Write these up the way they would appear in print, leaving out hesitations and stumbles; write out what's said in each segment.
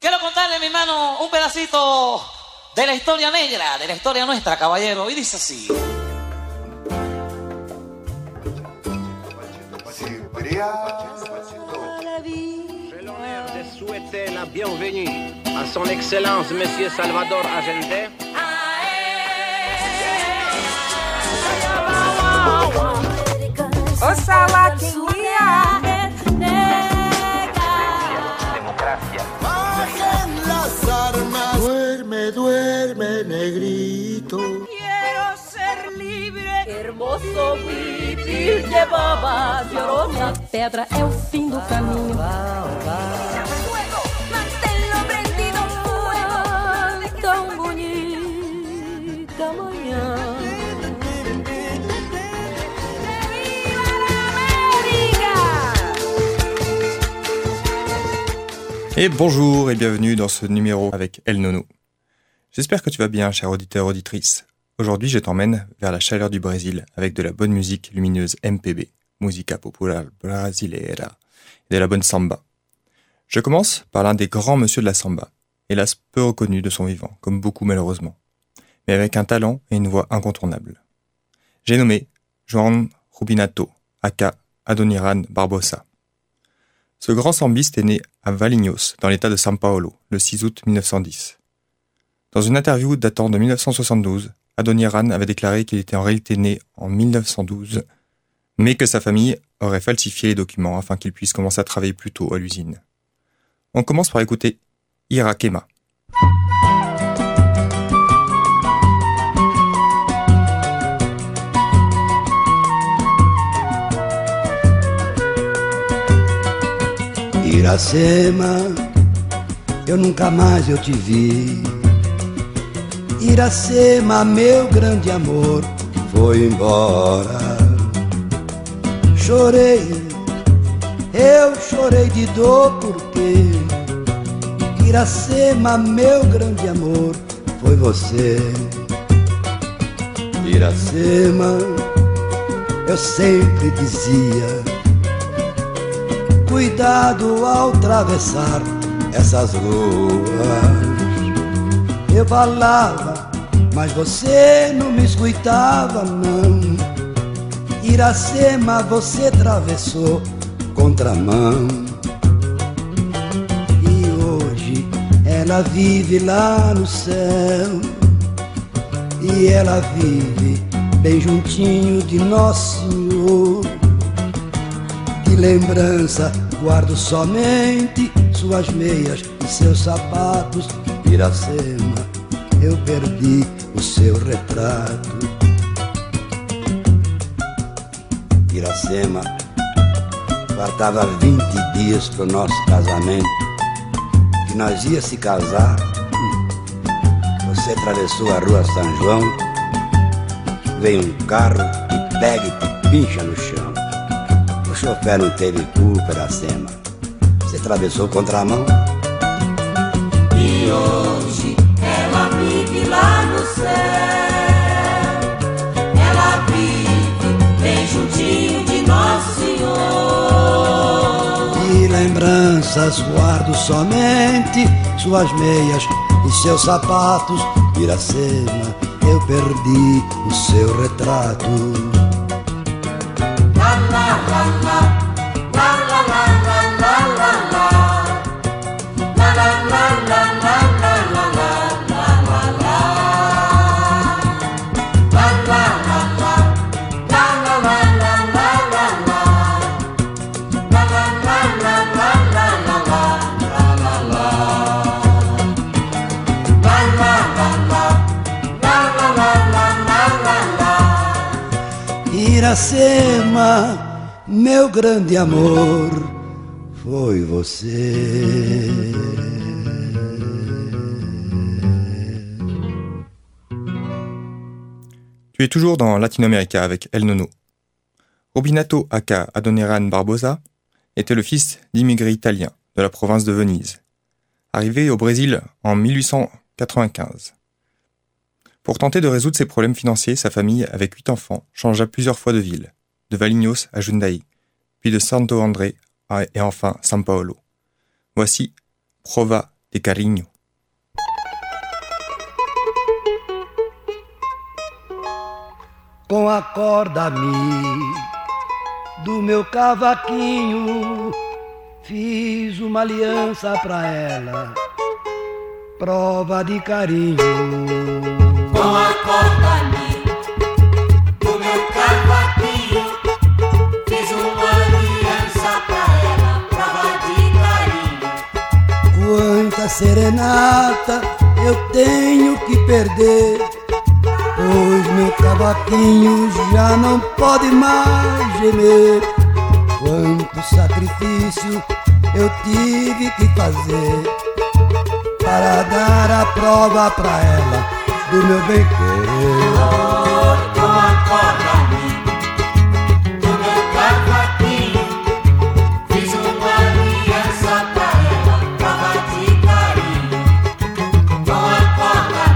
Quiero contarle, mi hermano, un pedacito de la historia negra, de la historia nuestra, caballero. Y dice así. J'ai l'honneur de souhaiter la bienvenue à son Excellence Monsieur Salvador Allende. Oxalá quem guia. Democracia. Duerme, duerme, negrito. Quiero ser libre. Hermoso vivir llevaba llorona. Pedra é o fim do caminho. Manténlo prendido fuego. Tão bonita manhã. Et bonjour et bienvenue dans ce numéro avec El Nono. J'espère que tu vas bien, cher auditeur, auditrice. Aujourd'hui, je t'emmène vers la chaleur du Brésil avec de la bonne musique lumineuse MPB, Música Popular Brasileira, et de la bonne samba. Je commence par l'un des grands monsieur de la samba, hélas peu reconnu de son vivant, comme beaucoup malheureusement, mais avec un talent et une voix incontournables. J'ai nommé João Rubinato, aka Adoniran Barbosa. Ce grand sambiste est né à Valinhos, dans l'état de São Paulo, le 6 août 1910. Dans une interview datant de 1972, Adoniran avait déclaré qu'il était en réalité né en 1912, mais que sa famille aurait falsifié les documents afin qu'il puisse commencer à travailler plus tôt à l'usine. On commence par écouter Irakema. Iracema, eu nunca mais eu te vi. Iracema, meu grande amor, foi embora. Chorei, eu chorei de dor porque Iracema, meu grande amor, foi você. Iracema, eu sempre dizia: cuidado ao atravessar essas ruas. Eu falava, mas você não me escutava, não. Iracema, você atravessou contramão. E hoje ela vive lá no céu. E ela vive bem juntinho de Nosso Senhor. De lembrança guardo somente suas meias e seus sapatos. Iracema, eu perdi o seu retrato. Iracema, faltava 20 dias pro nosso casamento, que nós ia se casar. Você atravessou a rua São João, veio um carro e pega e te pincha no chão. O chofer não teve culpa, Iracema, você atravessou contramão. E hoje ela vive lá no céu. Ela vive bem juntinho de Nosso Senhor. De lembranças guardo somente suas meias e seus sapatos. Iracema, eu perdi o seu retrato. La la la la, la la la la la la la, la la la la la la la la la la, la la la la, la la la la la la la, la la la la la la la la. Iracema, meu grande amor, foi você. Tu es toujours dans Latino-América avec El Nono. Rubinato aka Adoniran Barbosa était le fils d'immigrés italiens de la province de Venise, arrivé au Brésil en 1895. Pour tenter de résoudre ses problèmes financiers, sa famille, avec 8 enfants, changea plusieurs fois de ville, de Valinhos à Jundiaí, puis de Santo André et enfin São Paulo. Voici Prova de carinho. Com a corda do meu cavaquinho, fiz uma aliança pra ela, prova de carinho. Com a corda do meu cavaquinho, fiz uma aliança pra ela, prova de carinho. Quanta serenata eu tenho que perder, pois meu cavaquinho já não pode mais gemer. Quanto sacrifício eu tive que fazer para dar a prova pra ela do meu bem-querer. Com a corda do meu cavaquinho, fiz uma aliança pra ela, prova de carinho. Com a corda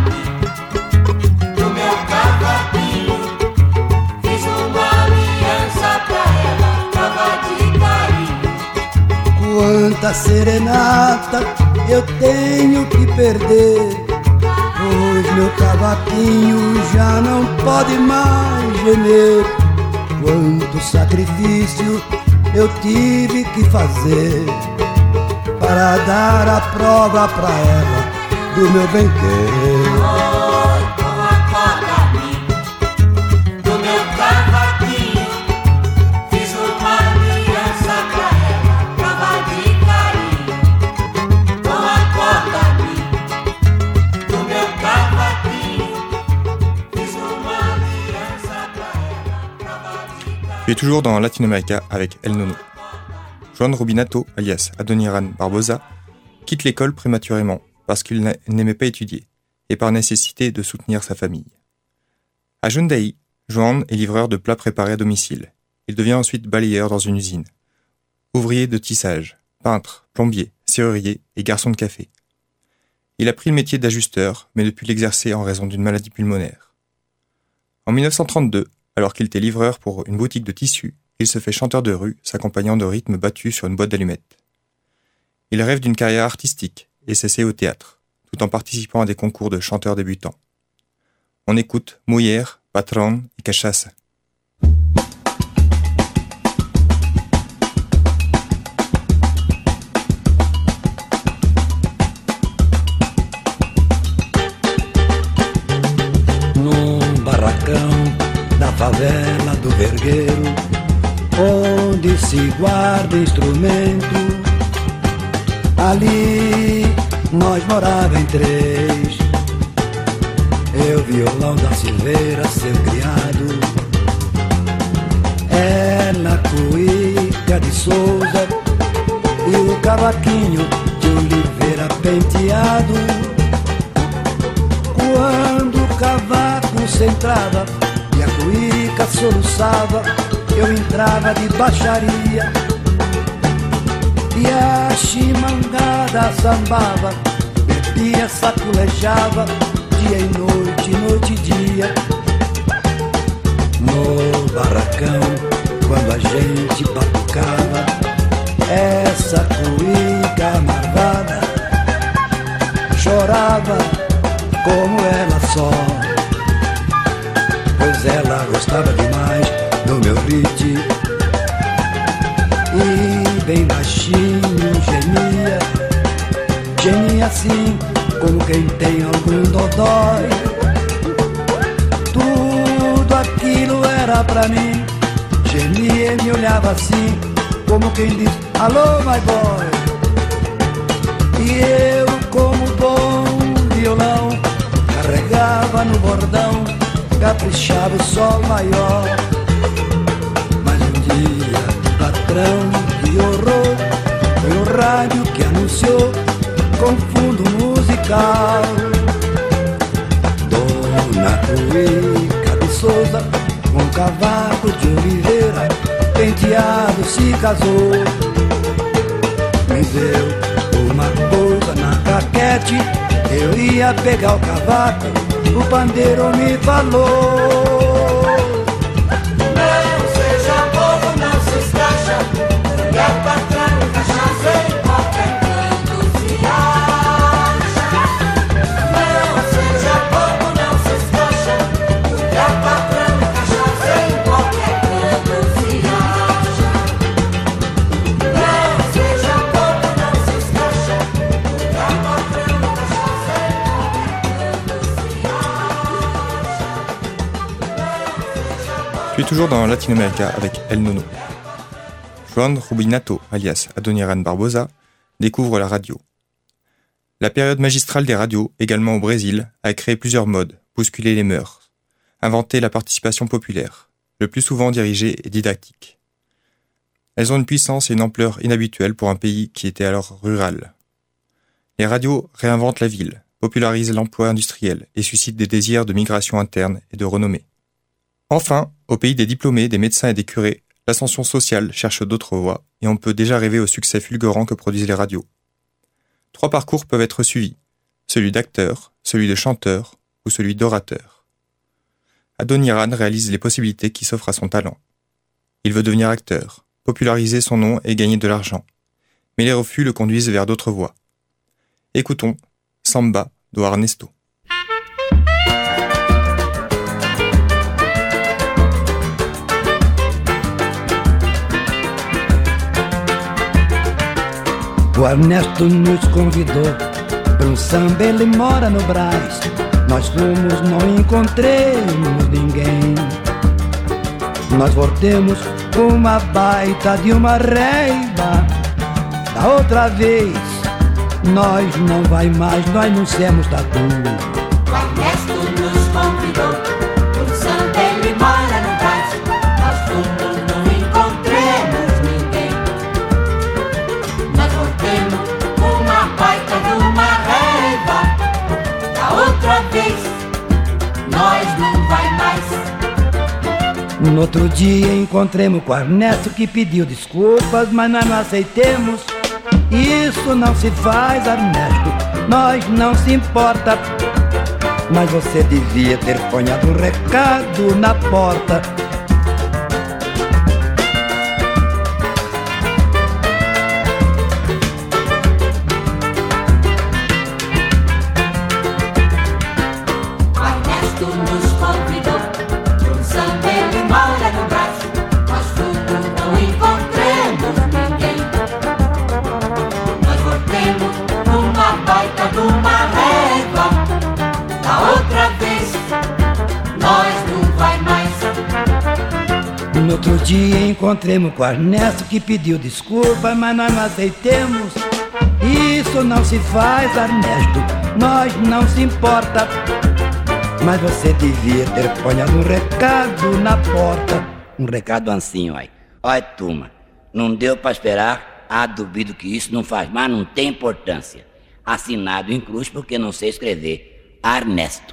do meu cavaquinho, fiz uma aliança pra ela, prova de carinho. Quanta serenata eu tenho que perder, pois meu cavaquinho já não pode mais gemer. Quanto sacrifício eu tive que fazer para dar a prova pra ela do meu bem-querer. Com a corda do meu cavaquinho, fiz uma aliança pra ela, prova de carinho. Com a corda do meu cavaquinho, fiz uma aliança pra ela, prova de carinho. Tu es toujours dans Latinoamérica avec El Nono. Juan Rubinato, alias Adoniran Barbosa, quitte l'école prématurément parce qu'il n'aimait pas étudier et par nécessité de soutenir sa famille. À Jundiaí, Juan est livreur de plats préparés à domicile. Il devient ensuite balayeur dans une usine. Ouvrier de tissage, peintre, plombier, serrurier et garçon de café. Il a pris le métier d'ajusteur, mais ne put l'exercer en raison d'une maladie pulmonaire. En 1932, alors qu'il était livreur pour une boutique de tissus, il se fait chanteur de rue, s'accompagnant de rythmes battus sur une boîte d'allumettes. Il rêve d'une carrière artistique et s'essaie au théâtre, tout en participant à des concours de chanteurs débutants. On écoute Mujer, Patrón et Cachaça. Num barracão da favela do Vergueiro, onde se guarda instrumento, ali nós morava em três. Eu, violão da Silveira, seu criado, ela, Cuíca de Souza, e o cavaquinho de Oliveira penteado. Quando o cavaco centrava e a cuíca soluçava, eu entrava de baixaria e a chimangada sambava, bebia, saculejava, dia e noite e dia. No barracão, quando a gente batucava, essa cuíca marvada chorava como ela só, pois ela gostava demais do meu ritmo e bem baixinho gemia, gemia assim como quem tem algum dodói. Tudo aquilo era pra mim, gemia e me olhava assim como quem diz alô my boy. E eu, como bom violão, carregava no bordão, caprichava o sol maior. Mas um dia o patrão de horror foi o rádio que anunciou com fundo musical. Dona Cuíca de Souza, com cavaco de Oliveira penteado, se casou. Me deu uma coisa na caquete, eu ia pegar o cavaco, o pandeiro me falou: não seja bobo, não se escracha, que é patrão, cachaça em qualquer canto se acha. toujours dans Latino-América avec El Nono. Juan Rubinato, alias Adoniran Barbosa, découvre la radio. La période magistrale des radios, également au Brésil, a créé plusieurs modes, bousculé les mœurs, inventé la participation populaire, le plus souvent dirigée et didactique. Elles ont une puissance et une ampleur inhabituelles pour un pays qui était alors rural. Les radios réinventent la ville, popularisent l'emploi industriel et suscitent des désirs de migration interne et de renommée. Enfin, au pays des diplômés, des médecins et des curés, l'ascension sociale cherche d'autres voies et on peut déjà rêver au succès fulgurant que produisent les radios. 3 parcours peuvent être suivis, celui d'acteur, celui de chanteur ou celui d'orateur. Adoniran réalise les possibilités qui s'offrent à son talent. Il veut devenir acteur, populariser son nom et gagner de l'argent. Mais les refus le conduisent vers d'autres voies. Écoutons Samba do Ernesto. O Ernesto nos convidou para samba, ele mora no Brás. Nós fomos, não encontremos ninguém. Nós voltemos com uma baita de uma reiva. Da outra vez, nós não vai mais, nós não somos tatu. O Ernesto nos convidou para samba, ele mora no Brás. Nós fomos, não encontremos ninguém. Nós voltemos com uma baita de uma reiva. Da outra vez, nós não vai mais. No outro dia encontremos com o Ernesto que pediu desculpas, mas nós não aceitemos. Isso não se faz, Ernesto, nós não se importa. Mas você devia ter ponhado um recado na porta. No outro dia encontremos com o Ernesto que pediu desculpa, mas nós não aceitemos. Isso não se faz, Ernesto, nós não se importa. Mas você devia ter ponhado um recado na porta. Um recado assim, olha. Olha, turma, não deu pra esperar. Ah, duvido que isso não faz, mas não tem importância. Assinado em cruz porque não sei escrever. Ernesto.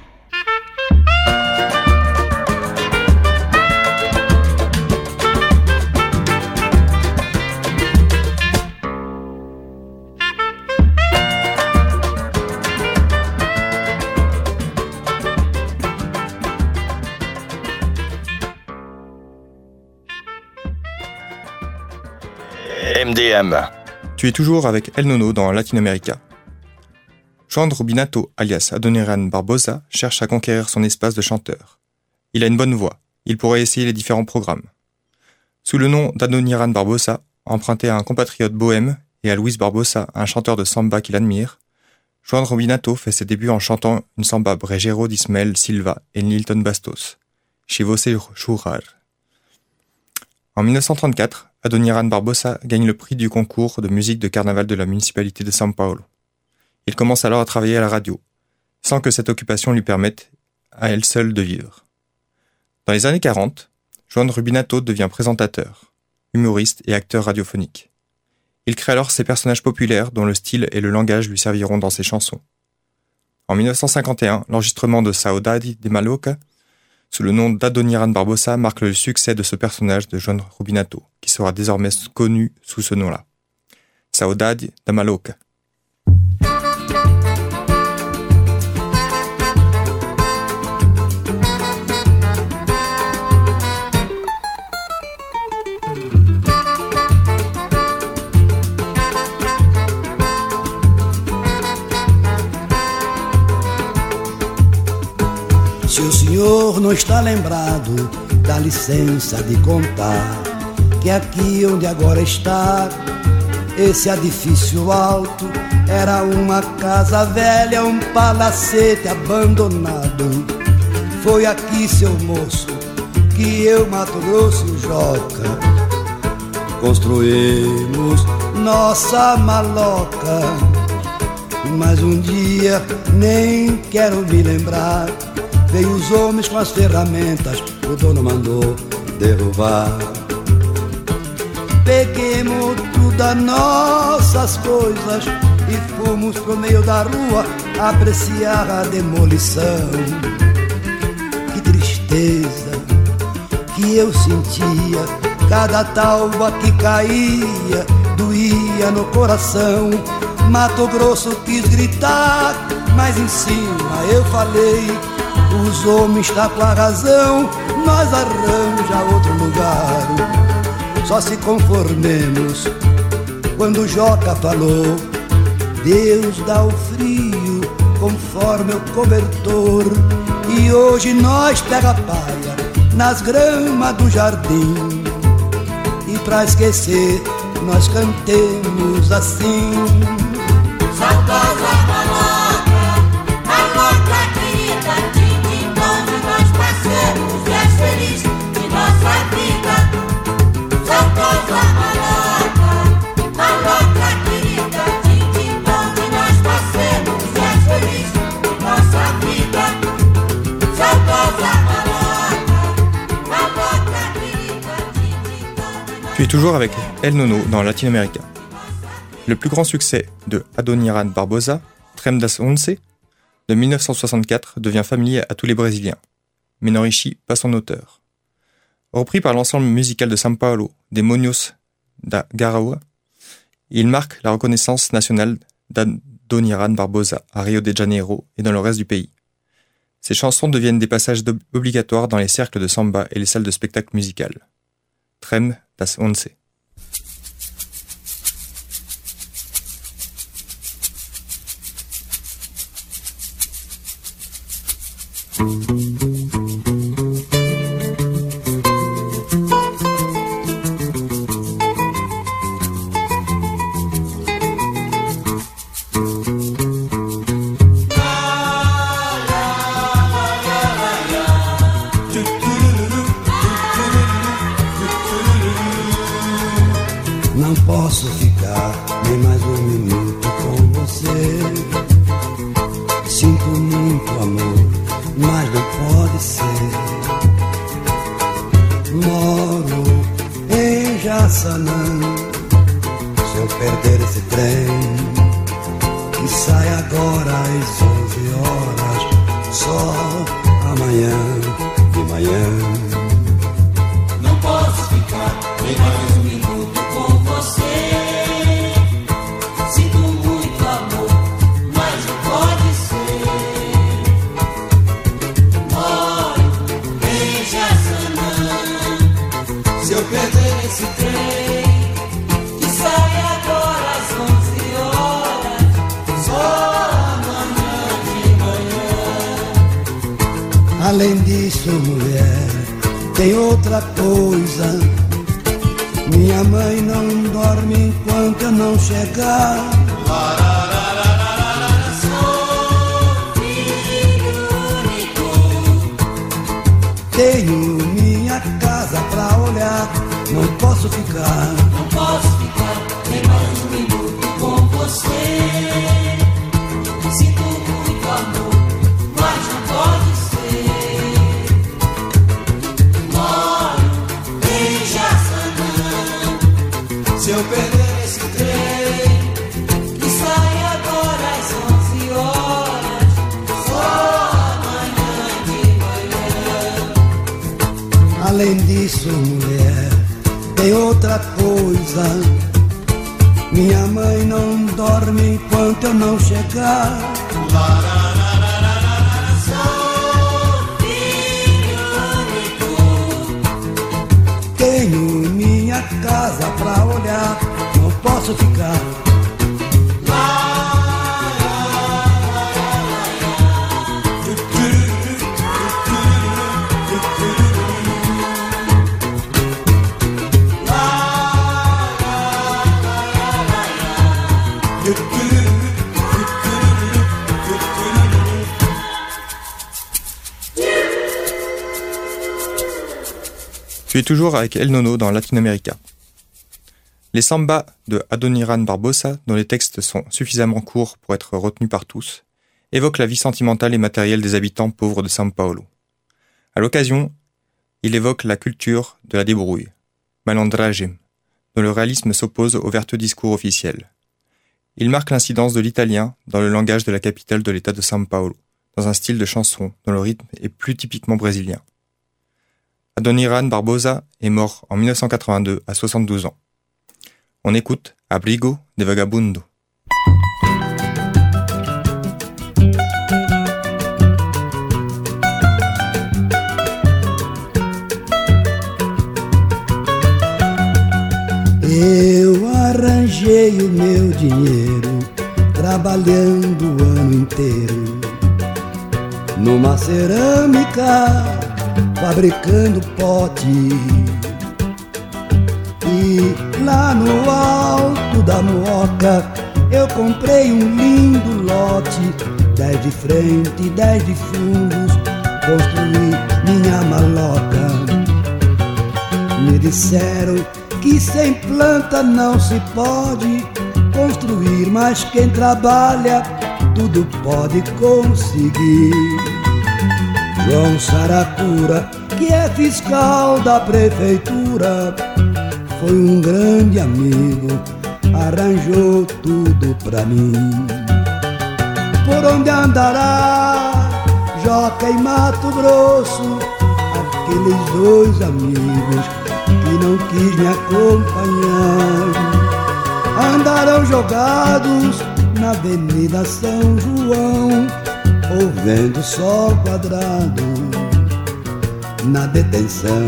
MDM. Tu es toujours avec El Nono dans Latino-América. Juan Rubinato, alias Adoniran Barbosa, cherche à conquérir son espace de chanteur. Il a une bonne voix, il pourrait essayer les différents programmes. Sous le nom d'Adoniran Barbosa, emprunté à un compatriote bohème et à Luis Barbosa, un chanteur de samba qu'il admire, Juan Rubinato fait ses débuts en chantant une samba brejero d'Ismael Silva et Nilton Bastos, chez Você Jurar. En 1934, Adoniran Barbosa gagne le prix du concours de musique de carnaval de la municipalité de São Paulo. Il commence alors à travailler à la radio, sans que cette occupation lui permette à elle seule de vivre. Dans les années 40, Juan Rubinato devient présentateur, humoriste et acteur radiophonique. Il crée alors ses personnages populaires dont le style et le langage lui serviront dans ses chansons. En 1951, l'enregistrement de Saudade de Maloca, sous le nom d'Adoniran Barbosa, marque le succès de ce personnage de Juan Rubinato, qui sera désormais connu sous ce nom-là. Saudade de Maloca. Se o senhor não está lembrado, dá licença de contar que aqui onde agora está, esse edifício alto era uma casa velha, um palacete abandonado. Foi aqui, seu moço, que eu, Mato Grosso e o Joca construímos nossa maloca. Mas um dia, nem quero me lembrar, veio os homens com as ferramentas, o dono mandou derrubar. Peguemos todas nossas coisas e fomos pro meio da rua apreciar a demolição. Que tristeza que eu sentia, cada talba que caía doía no coração. Mato Grosso quis gritar, mas em cima eu falei: os homens tá com a razão, nós arranja outro lugar. Só se conformemos quando o Joca falou: Deus dá o frio conforme o cobertor. E hoje nós pega a palha nas gramas do jardim, e pra esquecer nós cantemos assim: saudosa maloca querida, din-din dom de nós parceiros, és feliz de nossa vida. Saudosa maloca querida, din-din dom de nós parceiros, és feliz de nossa vida. Saudosa maloca querida, din-din dom de nós. Tu es toujours avec El Nono dans Latinoamérica. Le plus grand succès de Adoniran Barbosa, Trem das Once, de 1964, devient familier à tous les Brésiliens. Menor Ishi pas son auteur. Repris par l'ensemble musical de São Paulo des Monos da Garaua, il marque la reconnaissance nationale d'Adoniran Barbosa à Rio de Janeiro et dans le reste du pays. Ces chansons deviennent des passages obligatoires dans les cercles de samba et les salles de spectacle musical. Trem das Once. Não posso ficar nem mais um minuto com você. Sinto muito amor, mas não pode ser. Moro em Jaçanã. Se eu perder esse trem que sai agora às 11 horas, só amanhã de manhã. Não posso ficar nem mais um minuto com você. Sinto muito amor, mas não pode ser. Moro em Jaçanã. Se eu perder esse trem que sai agora às 11 horas, só amanhã de manhã. Além disso, mulher, tem outra coisa. Minha mãe não dorme enquanto eu não chegar. Sou filho único. Tenho minha casa pra olhar. Não posso ficar. Não posso ficar nem mais um minuto com você. Sinto muito amor, mas não pode ser. Moro em Jaçanã. Se eu perder esse trem que sai agora às 11 horas, só amanhã de manhã. Além disso, mulher, tem outra coisa. Minha mãe não dorme enquanto eu não chegar. Sou filho único. Tenho minha casa pra olhar. Não posso ficar. Tu es toujours avec El Nono dans Latinoamérica. Les sambas de Adoniran Barbosa, dont les textes sont suffisamment courts pour être retenus par tous, évoquent la vie sentimentale et matérielle des habitants pauvres de São Paulo. À l'occasion, il évoque la culture de la débrouille, malandragem, dont le réalisme s'oppose au vertueux discours officiel. Il marque l'incidence de l'italien dans le langage de la capitale de l'État de São Paulo, dans un style de chanson dont le rythme est plus typiquement brésilien. Adoniran Barbosa est mort en 1982 à 72 ans. On écoute Abrigo de Vagabundo. Eu arranjei o meu dinheiro trabalhando o ano inteiro numa cerâmica, fabricando pote. E lá no alto da Moca eu comprei um lindo lote, 10 de frente e 10 de fundos, construí minha maloca. Me disseram que sem planta não se pode construir, mas quem trabalha tudo pode conseguir. João Saracura, que é fiscal da prefeitura, foi um grande amigo, arranjou tudo pra mim. Por onde andará Joca e Mato Grosso, aqueles dois amigos que não quis me acompanhar, andaram jogados na Avenida São João, ouvendo sol quadrado na detenção.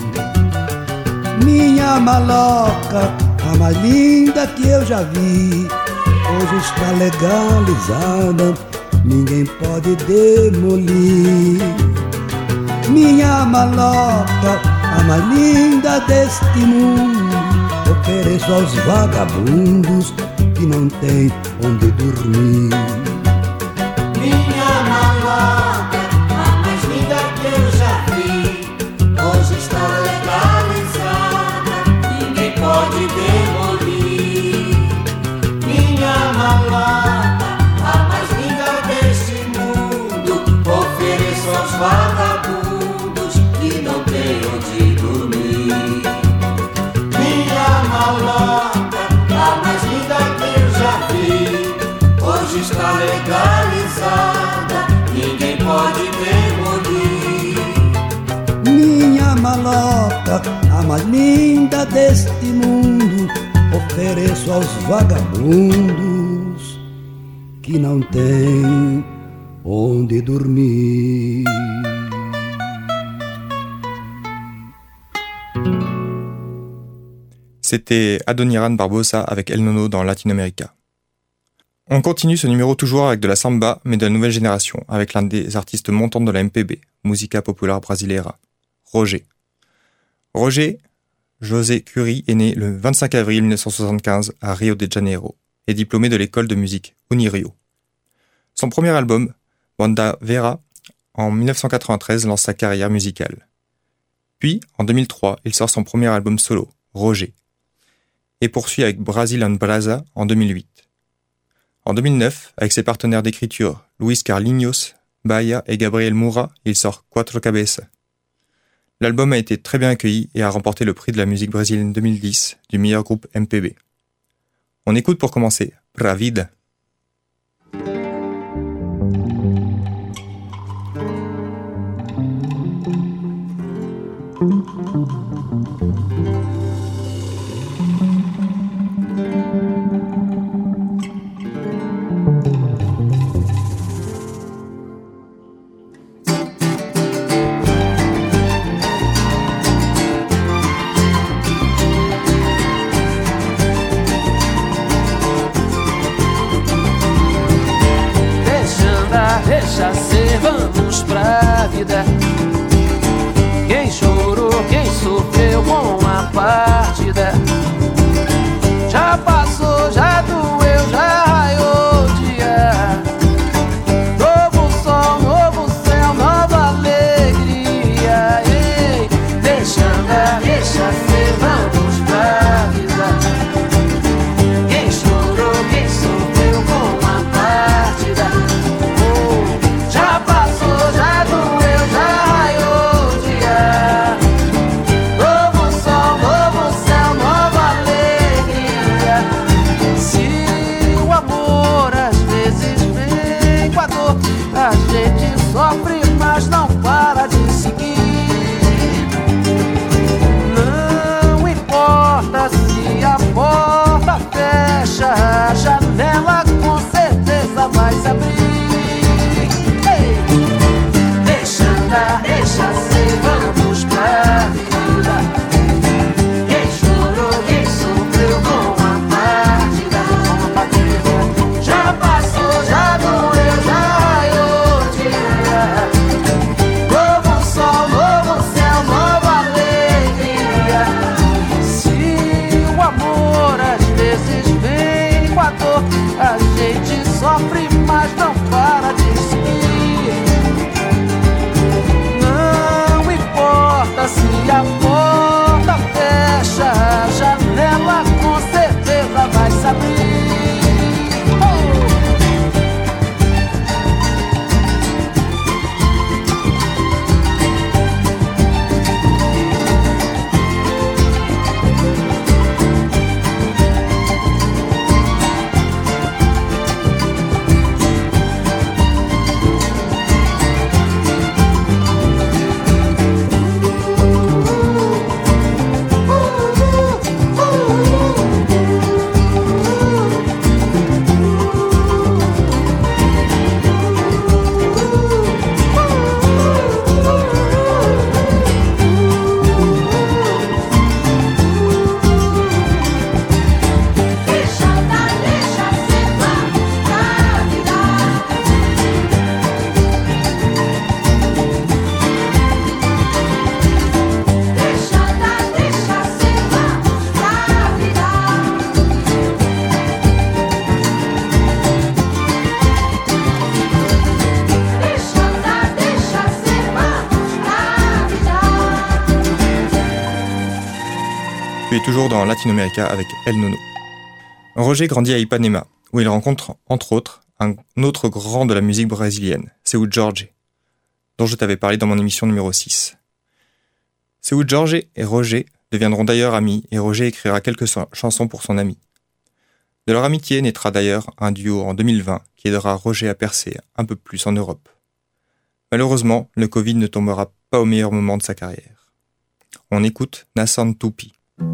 Minha maloca, a mais linda que eu já vi, hoje está legalizada, ninguém pode demolir. Minha maloca, a mais linda deste mundo, ofereço aos vagabundos que não tem onde dormir. Minha maloca, a mais linda que eu já vi, hoje está legalizada, ninguém pode demolir. Minha maloca, a mais linda deste mundo, ofereço aos vagabundos que não tem onde dormir. Minha maloca, a mais linda que eu já vi, hoje está legalizada, ninguém pode demolir. Minha maloca, a mais linda deste mundo, ofereço aos vagabundos que não têm onde dormir. C'était Adoniran Barbosa avec El Nono dans Latinoamérica. On continue ce numéro toujours avec de la samba, mais de la nouvelle génération, avec l'un des artistes montants de la MPB, Música Popular Brasileira, Roger. Roger José Cury est né le 25 avril 1975 à Rio de Janeiro et diplômé de l'école de musique Unirio. Son premier album, Banda Vera, en 1993 lance sa carrière musicale. Puis, en 2003, il sort son premier album solo, Roger, et poursuit avec Brasil and Brasa en 2008. En 2009, avec ses partenaires d'écriture Luis Carlinhos, Bahia et Gabriel Moura, il sort Quatro Cabeças. L'album a été très bien accueilli et a remporté le prix de la musique brésilienne 2010 du meilleur groupe MPB. On écoute pour commencer Pra Vida. Deixa ser, vamos pra vida. Quem chorou, quem sofreu com a partida, já passou, já doeu, já raiou o dia. Novo sol, novo céu, nova alegria. Ei, deixa andar. toujours dans Latino-América avec El Nono. Roger grandit à Ipanema, où il rencontre, entre autres, un autre grand de la musique brésilienne, Seu Jorge, dont je t'avais parlé dans mon émission numéro 6. Seu Jorge et Roger deviendront d'ailleurs amis, et Roger écrira quelques chansons pour son ami. De leur amitié naîtra d'ailleurs un duo en 2020 qui aidera Roger à percer un peu plus en Europe. Malheureusement, le Covid ne tombera pas au meilleur moment de sa carrière. On écoute Nassan Tupi.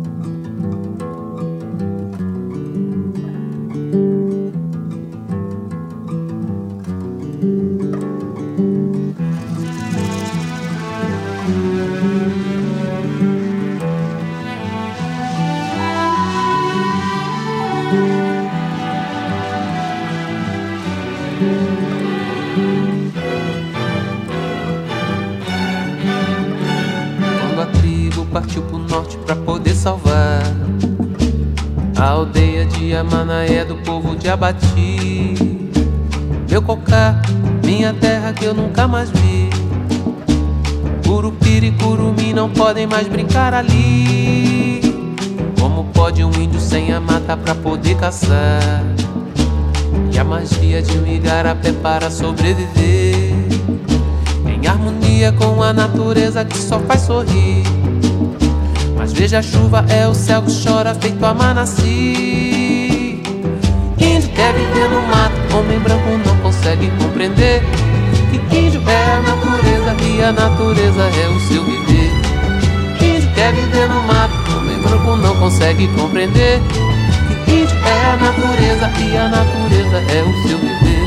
Partiu pro norte pra poder salvar a aldeia de Amanaé do povo de Abati. Meu cocá, minha terra que eu nunca mais vi. Curupira e curumim não podem mais brincar ali. Como pode um índio sem a mata pra poder caçar? E a magia de um igarapé para sobreviver, em harmonia com a natureza que só faz sorrir. Mas veja, a chuva é o céu que chora feito a Manassi. Índio quer viver no mato, homem branco não consegue compreender que índio é a natureza e a natureza é o seu viver. Índio quer viver no mato, homem branco não consegue compreender que índio é a natureza e a natureza é o seu viver.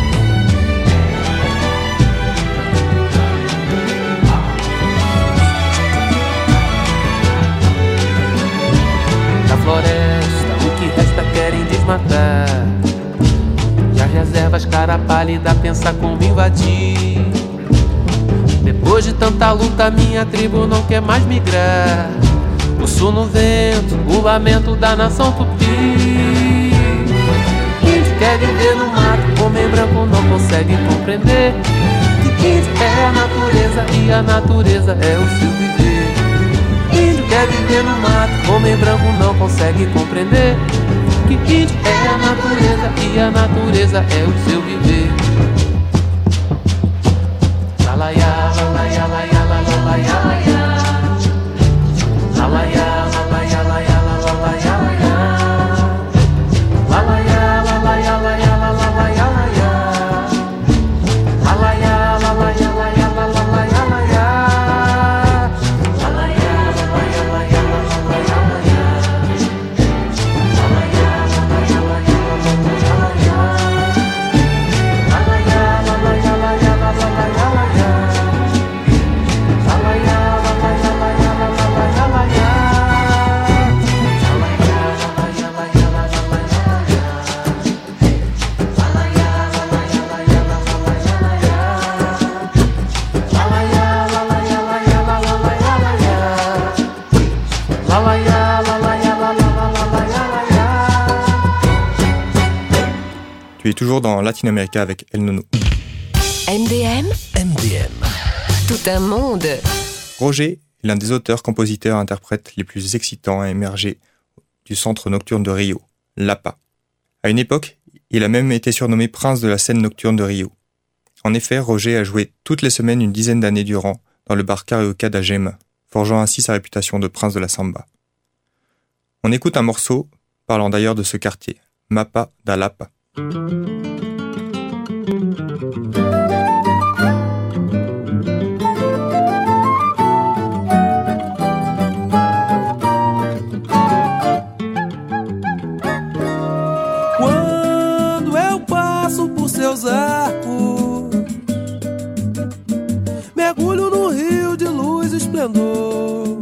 Floresta, o que resta querem desmatar, e as reservas cara pálida pensa como invadir. Depois de tanta luta minha tribo não quer mais migrar. O sul no vento, o lamento da nação tupi. Índio quer viver no mato, homem branco não consegue compreender que índio é a natureza e a natureza é o seu viver. Índio quer viver no mato, homem branco não consegue compreender que índio é a natureza e a natureza é o seu viver. Lalaiá, lalaiá, lalaiá, lalaiá, lalaiá. Lalaiá, lalaiá, lalaiá, lalaiá, lalaiá. Lalaiá, lalaiá, lalaiá, lalaiá, lalaiá. Lalaiá, lalaiá, lalaiá, lalaiá, lalaiá. Tu es toujours dans Latino-América avec El Nono. MDM. Tout un monde. Roger est l'un des auteurs, compositeurs et interprètes les plus excitants à émerger du centre nocturne de Rio, Lapa. À une époque, il a même été surnommé prince de la scène nocturne de Rio. En effet, Roger a joué toutes les semaines une dizaine d'années durant dans le bar karaoke d'Agema, forgeant ainsi sa réputation de prince de la samba. On écoute un morceau parlant d'ailleurs de ce quartier, Mapa da Lapa. Quando eu passo por seus arcos, mergulho no rio de luz e esplendor.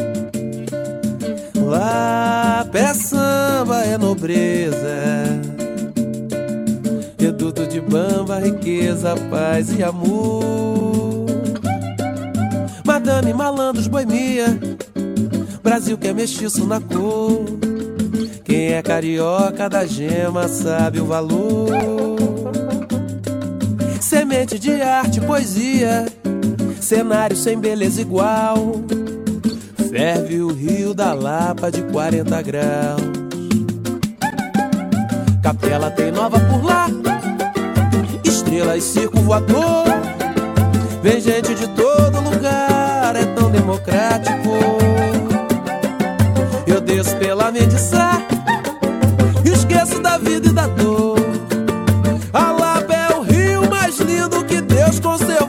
Lá pé samba é nobreza, reduto de bamba, riqueza, paz e amor. Madame, malandros, boemia, Brasil que é mestiço na cor. Quem é carioca da gema sabe o valor. Semente de arte, poesia, cenário sem beleza igual. ferve o Rio da Lapa de 40 graus. Capela tem nova por lá, estrela e circo voador. Vem gente de todo lugar, é tão democrático. Eu desço pela Mendiçá, esqueço da vida e da dor. A Lapa é o rio mais lindo que Deus conservou.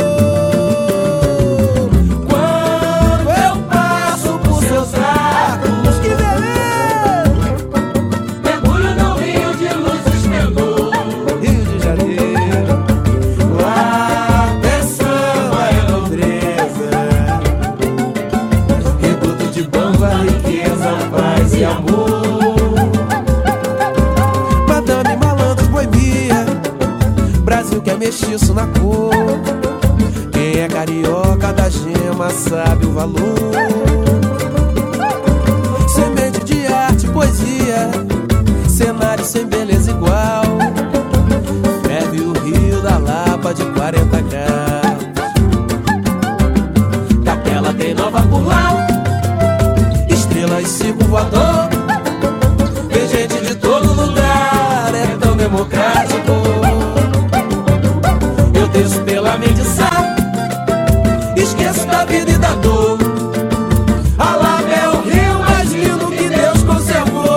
Quando eu passo por seus arcos, que beleza! Mergulho no rio de luz esplendor. Rio de Janeiro, Lapa é samba, é nobreza. Reduto de bamba, riqueza, paz e amor. Madame, malandros, boemia, Brasil que é mestiço na cor. Quem é carioca da gema sabe o valor. Semente de arte, poesia, cenário sem beleza igual. Ferve o Rio da Lapa de 40 graus. Capela tem nova por lá, estrela e circo voador. Vem gente de todo lugar, é tão democrático. Eu desço pela Mendiçá, esqueço da vida e da dor. A Lapa é o rio mais lindo que Deus conservou.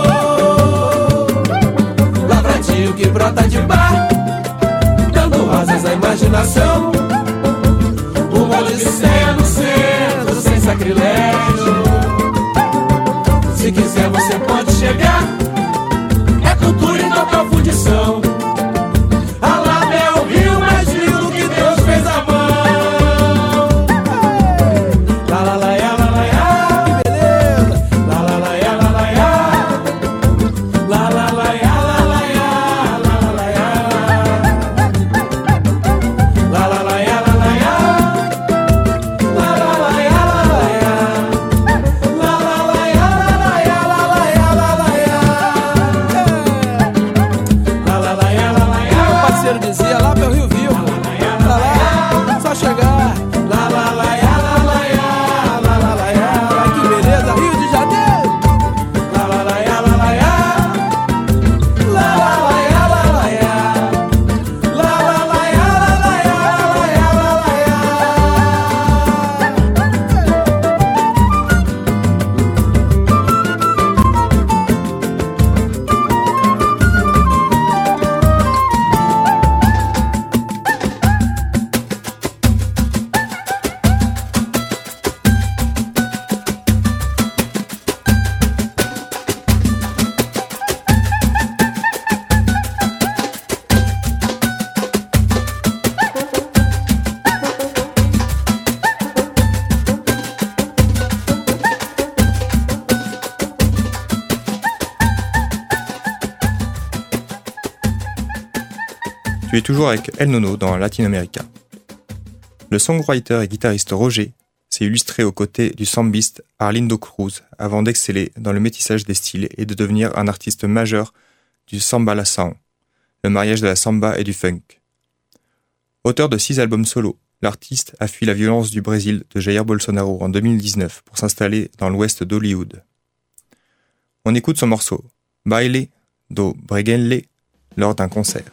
Lavradio que brota de bar, dando rosas à imaginação. O molde de Sé no centro, sem sacrilégio. Se quiser você pode chegar, é cultura e total fundição. A Lapa é o rio mais lindo que Deus fez à mão. La la la ya, que beleza. La la la ya, la la ya. La la la ya, la la ya, la la ya. La la la ya, la la ya. La la la ya, la la ya. La la la ya, la la ya, la la ya, la la ya. La la la ya, la la ya. Meu parceiro dizia, lá pelo Rio Vivo. Lá lá, só chegar. La la la ya, la la ya, la la la ya. Ai, que beleza, Rio de Janeiro. La la la ya, la la ya. La la la ya, la la ya. La la la ya, la la ya, la ya, la la ya. Tu es toujours avec El Nono dans Latinoamérica. Le songwriter et guitariste Roger s'est illustré aux côtés du sambiste Arlindo Cruz avant d'exceller dans le métissage des styles et de devenir un artiste majeur du sambalação, le mariage de la samba et du funk. Auteur de 6 albums solo, l'artiste a fui la violence du Brésil de Jair Bolsonaro en 2019 pour s'installer dans l'ouest d'Hollywood. On écoute son morceau « Baile do Breguenle » lors d'un concert.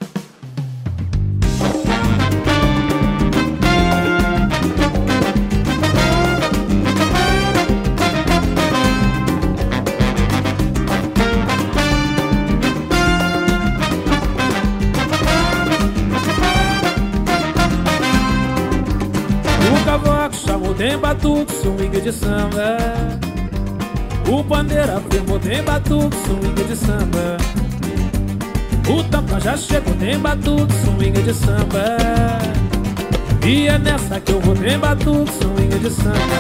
Tem batuque, swing de samba. O pandeiro afirmou, tem batuque, swing de samba. O tapa já chegou, tem batuque, swing de samba. E é nessa que eu vou, tem batuque, swing de samba.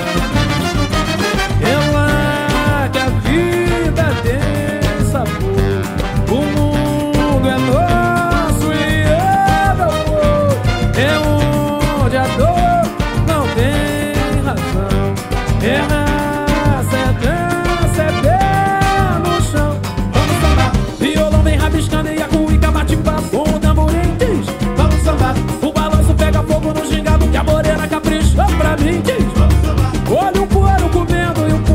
É lá que a vida tem sabor. O mundo é nosso e é meu amor. É onde a dor não tem. É raça, é dança, é pé no chão. Vamos sambar, violão vem rabiscando e a cuíca bate papo com o tamborim diz. Vamos sambar, o balanço pega fogo no gingado que a morena caprichou pra mim diz. Olha o couro comendo e o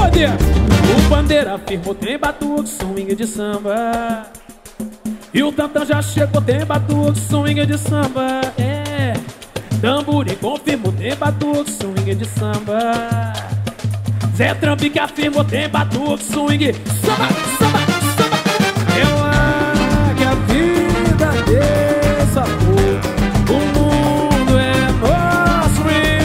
poder. O pandeiro afirmou, tem batuque, swing de samba. E o tantã já chegou, tem batuque, swing de samba. É, tamborim confirmou, tem batuque, swing de samba. Zé Trambique afirmou, tem batuque, swing, samba, samba, samba. Eu acho que a vida tem sabor. O mundo é nosso e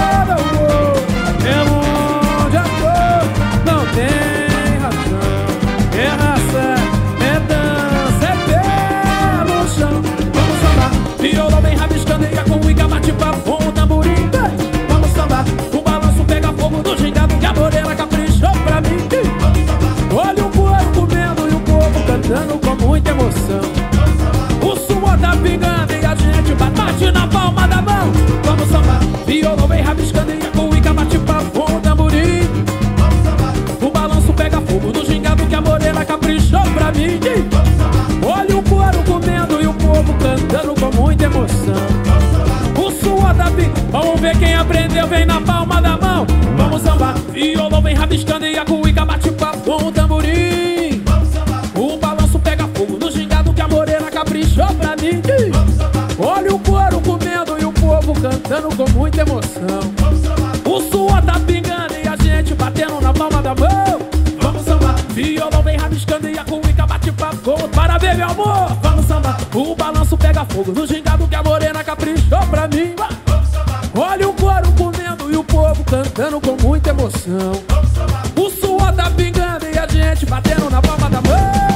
é onde a dor não tem razão. É raça, é dança, é pé no chão. Vamos sambar, viola vem rabiscando e a cuíca bate papo, o tamborim. Vamos sambar, o balanço pega fogo do gingado que a morena caprichou pra mim. Olha o coelho comendo e o povo cantando com muita emoção. O suor tá pingando e a gente bate na palma da mão. Vamos sambar, violão vem rabiscando e a cuíca bate papo, o tamborim. O balanço pega fogo no gingado que a morena caprichou pra mim. Olha o coelho comendo e o povo cantando com muita emoção. O suor tá pingando, vamos ver quem aprendeu, vem na palma da mão. Vamos sambar, violão vem rabiscando e a cuíca bate papo, o tamborim. O balanço pega fogo no gingado que a morena caprichou pra mim. Olha o couro comendo e o povo cantando com muita emoção. O suor tá pingando e a gente batendo na palma da mão. Vamos sambar, violão vem rabiscando e a cuíca bate papo. Para ver, meu amor, vamos sambar. O balanço pega fogo no gingado que a morena caprichou pra mim. Olha o couro comendo e o povo cantando com muita emoção. O suor tá pingando e a gente batendo na palma da mão.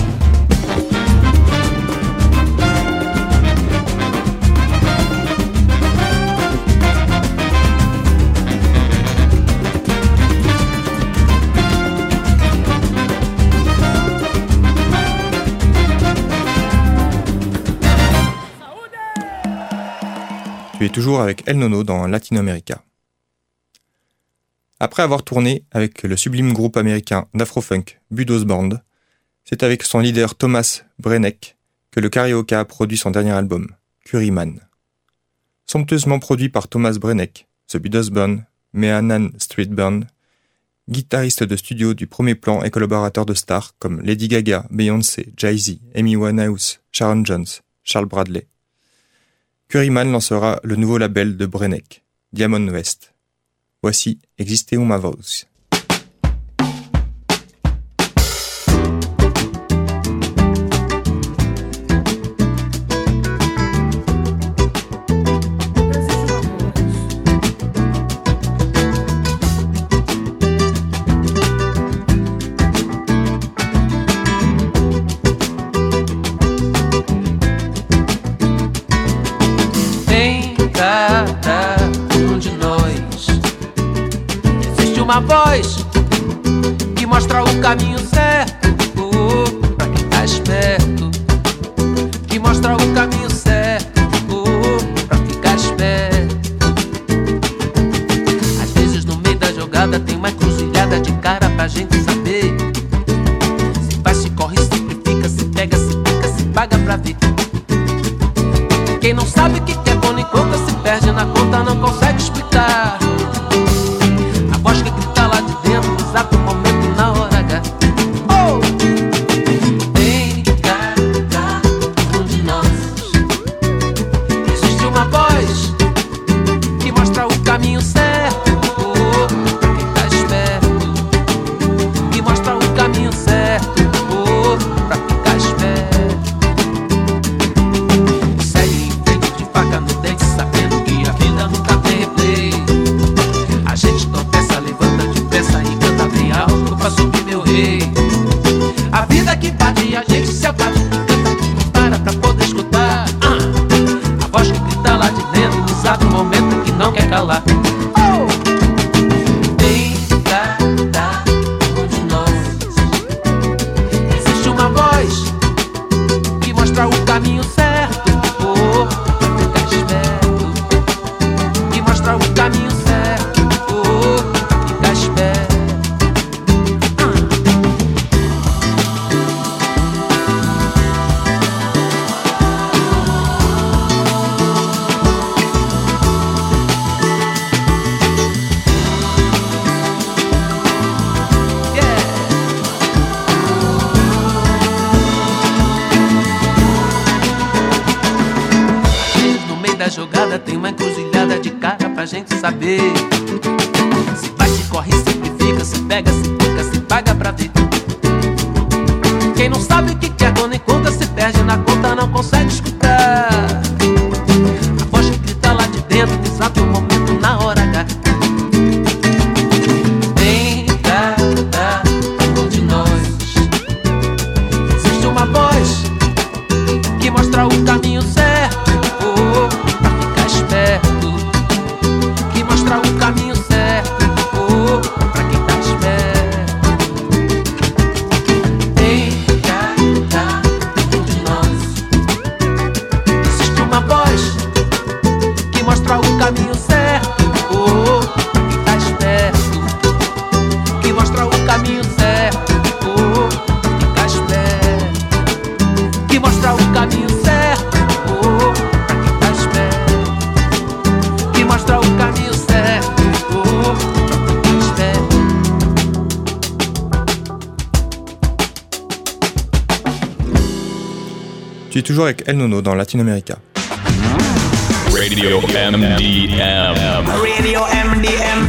Tu es toujours avec El Nono dans Latinoamérica. Après avoir tourné avec le sublime groupe américain d'afrofunk Budo's Band, c'est avec son leader Thomas Brenneck que le Carioca a produit son dernier album, Curryman. Somptueusement produit par Thomas Brenneck, The Budo's Band, Meanan Street Band, guitariste de studio du premier plan et collaborateur de stars comme Lady Gaga, Beyoncé, Jay-Z, Amy Winehouse, Sharon Jones, Charles Bradley. Curryman lancera le nouveau label de Brenneck, Diamond West. Voici Existe uma voz. Uma voz que mostra o caminho certo pra quem tá esperto, que mostra o caminho certo pra ficar esperto. Às vezes no meio da jogada tem uma encruzilhada de cara pra gente saber se vai, se corre, se simplifica, se pega, se pica, se paga pra ver. Quem não sabe o que é bom nem conta, se perde na conta, não consegue explicar. A voz que grita lá de dentro, no exato momento, na hora H. Oh! Vem cá, um de nós. Existe uma voz que mostra o caminho certo pra quem tá esperto, que mostra o caminho certo pra ficar esperto. Segue em frente de faca no jogada, tem uma encruzilhada de cara pra gente saber. Se vai, se corre, se fica, se pega, se fica, se paga pra ver. Quem não sabe o que quer quando encontra, se perde na conta, não consegue escutar a voz que grita lá de dentro, no exato momento, na hora H. Em cada um de nós existe uma voz que mostra o caminho certo, pra ficar esperto, que mostra o caminho certo, pra quem tá esperto. Em cada um de nós existe uma voz que mostra o caminho certo, pra quem tá esperto, que mostra o caminho certo, pra ficar esperto, que mostra o caminho certo, pra quem tá esperto, que mostra o caminho certo, pra quem tá esperto. Tu es toujours avec El Nono dans Latino-América. Radio MDM. Radio MDM.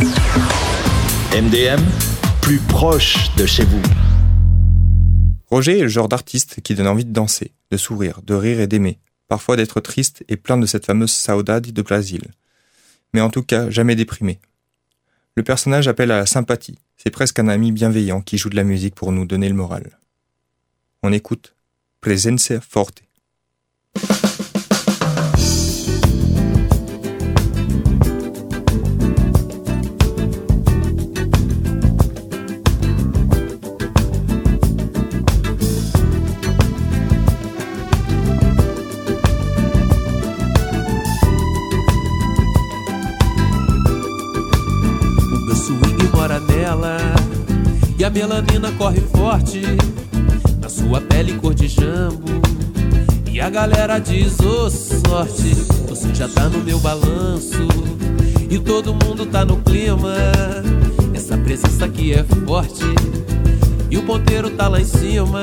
MDM, plus proche de chez vous. Roger est le genre d'artiste qui donne envie de danser, de sourire, de rire et d'aimer, parfois d'être triste et plein de cette fameuse saudade de Brasil. Mais en tout cas, jamais déprimé. Le personnage appelle à la sympathie, c'est presque un ami bienveillant qui joue de la musique pour nous donner le moral. On écoute Presença Forte. O meu swing mora nela e a melanina corre forte na sua pele cor de jambo. E a galera diz, ô sorte, você já tá no meu balanço. E todo mundo tá no clima, essa presença aqui é forte. E o ponteiro tá lá em cima.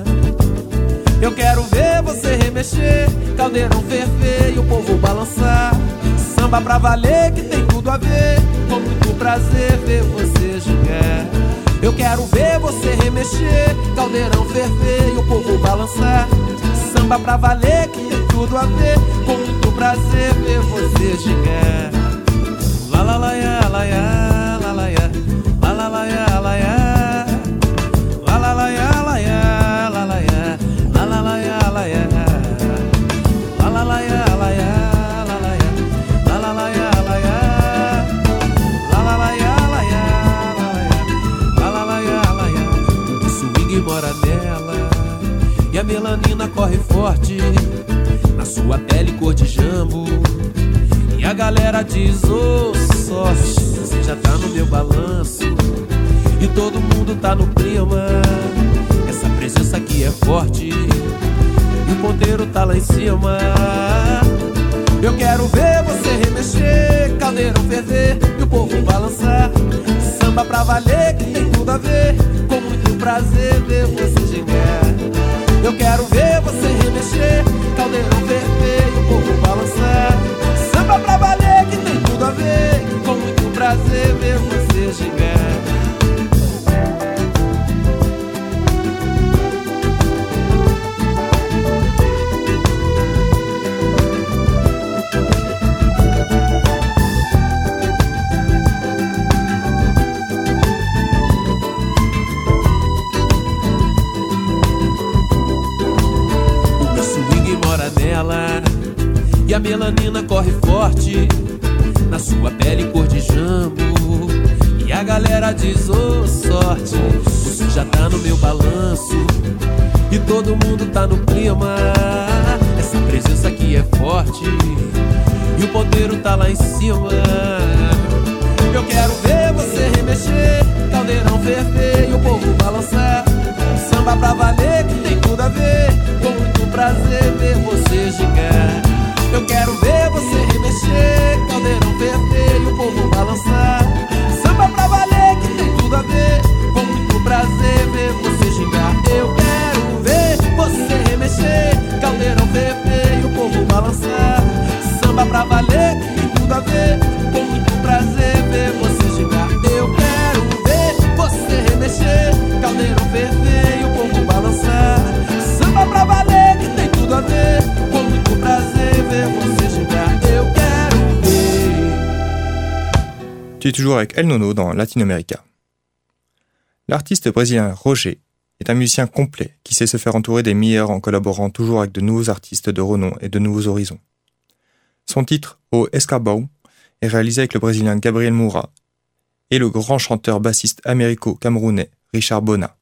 Eu quero ver você remexer, caldeirão ferver e o povo balançar. Samba pra valer que tem tudo a ver, com muito prazer ver você jogar. Eu quero ver você remexer, caldeirão ferver e o povo balançar. Samba pra valer que tem tudo a ver, com muito prazer ver você chegar. La la la ya, la ya, la la ya, la la la ya, la ya, la la la ya, la ya, la la ya, la la la ya, la ya, la la la ya, la ya, la la ya, la la la ya, la ya, la la la ya, la ya, la la la ya, la ya. O swing mora nela e a melanina corre forte na sua pele cor de jambo. E a galera diz, ô sorte, você já tá no meu balanço. E todo mundo tá no clima, essa presença aqui é forte. E o ponteiro tá lá em cima. Eu quero ver você remexer, caldeirão ferver e o povo balançar. Samba pra valer que tem tudo a ver, com muito prazer ver você chegar. Eu quero ver você remexer, caldeirão ferver e o povo balançar. Samba pra valer que tem tudo a ver, com muito prazer ver você chegar. E a melanina corre forte na sua pele cor de jambo. E a galera diz, ô sorte, você já tá no meu balanço. E todo mundo tá no clima, essa presença aqui é forte. E o ponteiro tá lá em cima. Eu quero ver você remexer, caldeirão ferver e o povo balançar. Samba pra valer que tem tudo a ver, com muito prazer ver você gigar. Eu quero ver você remexer, caldeirão ferver e o povo balançar. Samba pra valer que tem tudo a ver, com muito prazer ver você gingar. Eu quero ver você remexer, caldeirão ferver e o povo balançar. Tu es toujours avec El Nono dans Latinoamérica. L'artiste brésilien Roger est un musicien complet qui sait se faire entourer des meilleurs en collaborant toujours avec de nouveaux artistes de renom et de nouveaux horizons. Son titre, O Escabão, est réalisé avec le Brésilien Gabriel Moura et le grand chanteur bassiste américo-camerounais Richard Bona.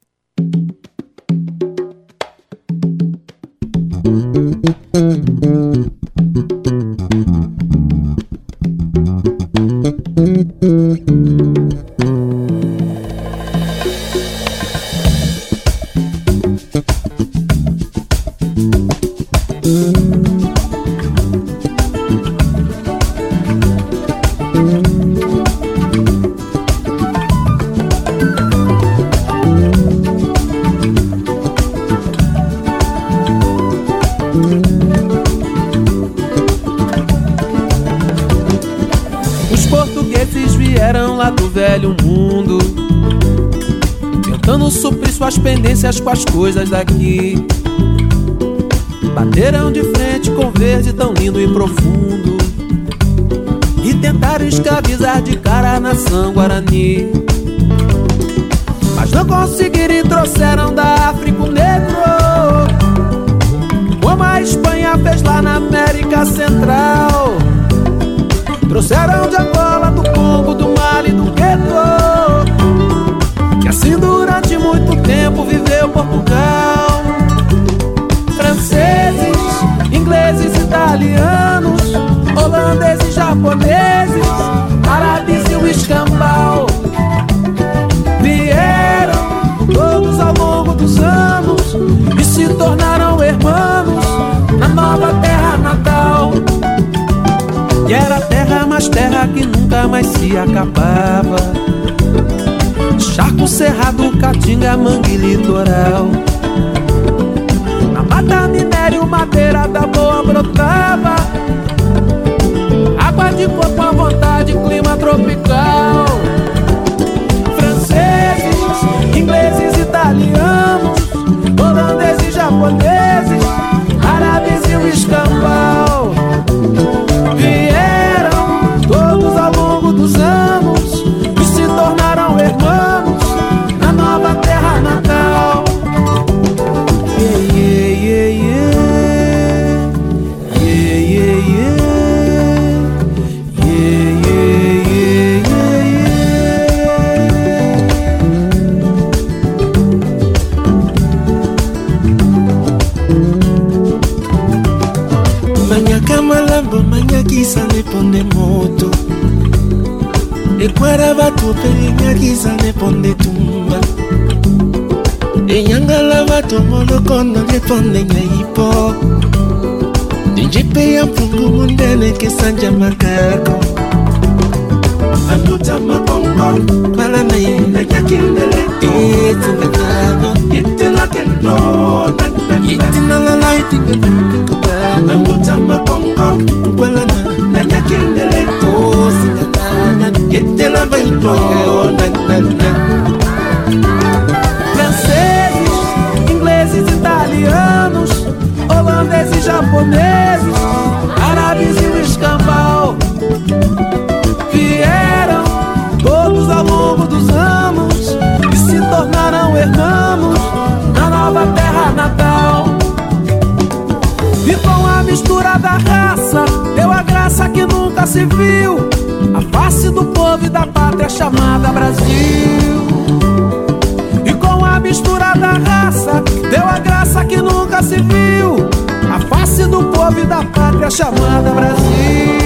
Velho mundo, tentando suprir suas pendências com as coisas daqui. Bateram de frente com verde tão lindo e profundo e tentaram escravizar de cara a nação Guarani. Mas não conseguiram e trouxeram da África o negro, como a Espanha fez lá na América Central. Trouxeram de Angola, do Congo, do Mali, do Queto, que assim durante muito tempo viveu Portugal. Franceses, ingleses, italianos, holandeses, japoneses, árabes e o escambau vieram todos ao longo dos anos e se tornaram irmãos na nova terra natal. E era terra, mas terra que nunca mais se acabava. Charco, cerrado, caatinga, mangue, litoral. Na mata, minério, madeira da boa brotava. Água de coco à vontade, clima tropical. Franceses, ingleses, italianos, holandeses, japoneses, árabes e o escambau vieram todos ao longo dos anos e se tornaram irmãos na nova terra natal. Yeah, yeah, yeah, yeah. Yeah, yeah, yeah. Yeah, yeah, yeah, yeah. Manya kamalambo, manya kisa ne ponde moto. E kwaraba tupeli nya kisa ne ponde tumba. E nyangala vato molokono ne ponde nya ipo. Dinjipe ya mfungu mundene kisanja makako. Anuta mabongo, mala na yina yakindele. E tungatano, yitila kendo. Yitina la light in Anuta mabongo, mala na yakindele. Oh, singatana, yitila vento. Franceses, ingleses, italianos, holandeses, japoneses, árabes e o escambau vieram todos ao longo dos anos e se tornaram irmãos na nova terra natal. E com a mistura da raça deu a graça que nunca se viu, a face do povo e da pátria chamada Brasil. E com a mistura da raça deu a graça que nunca se viu, a face do povo e da pátria chamada Brasil.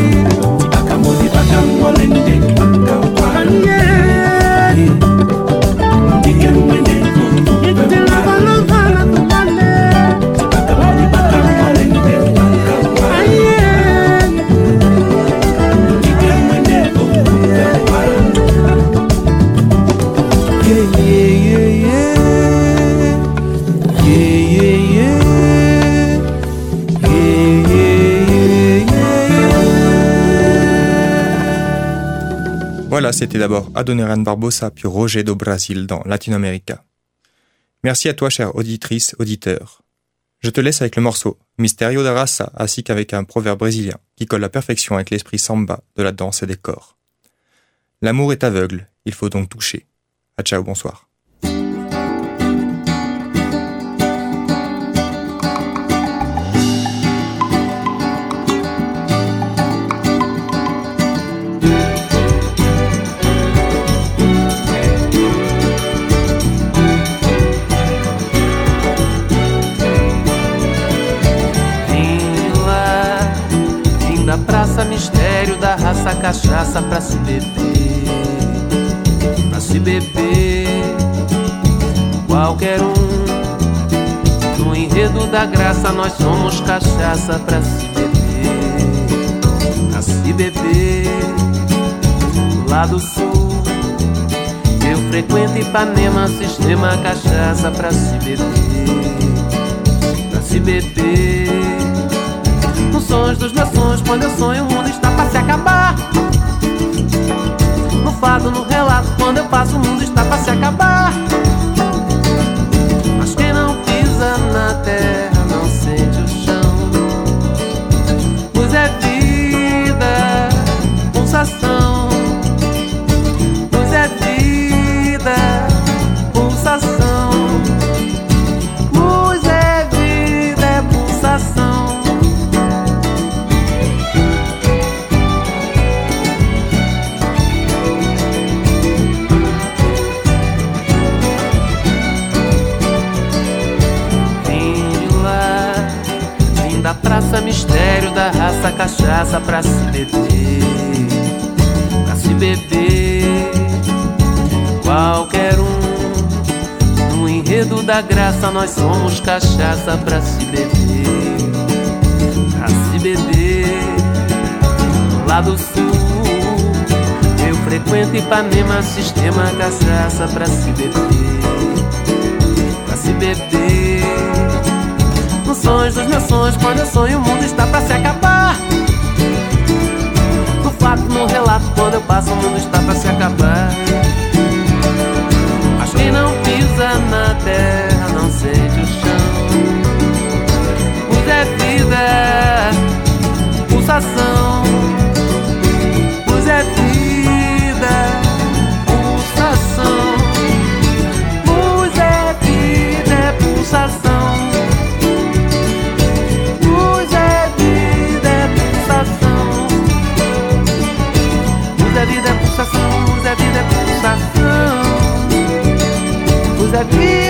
Voilà, c'était d'abord Adoniran Barbosa puis Roger do Brasil dans Latinoamérica. Merci à toi, chère auditrice, auditeur. Je te laisse avec le morceau Misterio da Raça ainsi qu'avec un proverbe brésilien qui colle à perfection avec l'esprit samba de la danse et des corps. L'amour est aveugle, il faut donc toucher. À ciao, bonsoir. Mistério da raça cachaça pra se beber, pra se beber. Qualquer um, no enredo da graça nós somos cachaça pra se beber, pra se beber. Lá do sul, eu frequento Ipanema, sistema cachaça pra se beber, pra se beber. Nos sonhos dos meus sonhos, quando eu sonho, o mundo está pra se acabar. No fado, no relato, quando eu passo, o mundo está pra se acabar. Mas quem não pisa na terra não sente o chão. Pois é vida, pulsação. Pois é vida, pulsação. Pois é vida, é pulsação. Da praça, mistério da raça, cachaça pra se beber, pra se beber. Qualquer um, no enredo da graça nós somos cachaça pra se beber, pra se beber. Lá do sul, eu frequento Ipanema, sistema cachaça pra se beber, pra se beber. Nos sonhos dos meus sonhos, quando eu sonho, o mundo está pra se acabar. No fato, no relato, quando eu passo, o mundo está pra se acabar. Mas quem não pisa na terra não sente o chão. Pois é vida, pulsação. Pois é vida, pulsação. Pois é vida, é pulsação. A vida é pulsação, a vida é pulsação. Pois a vida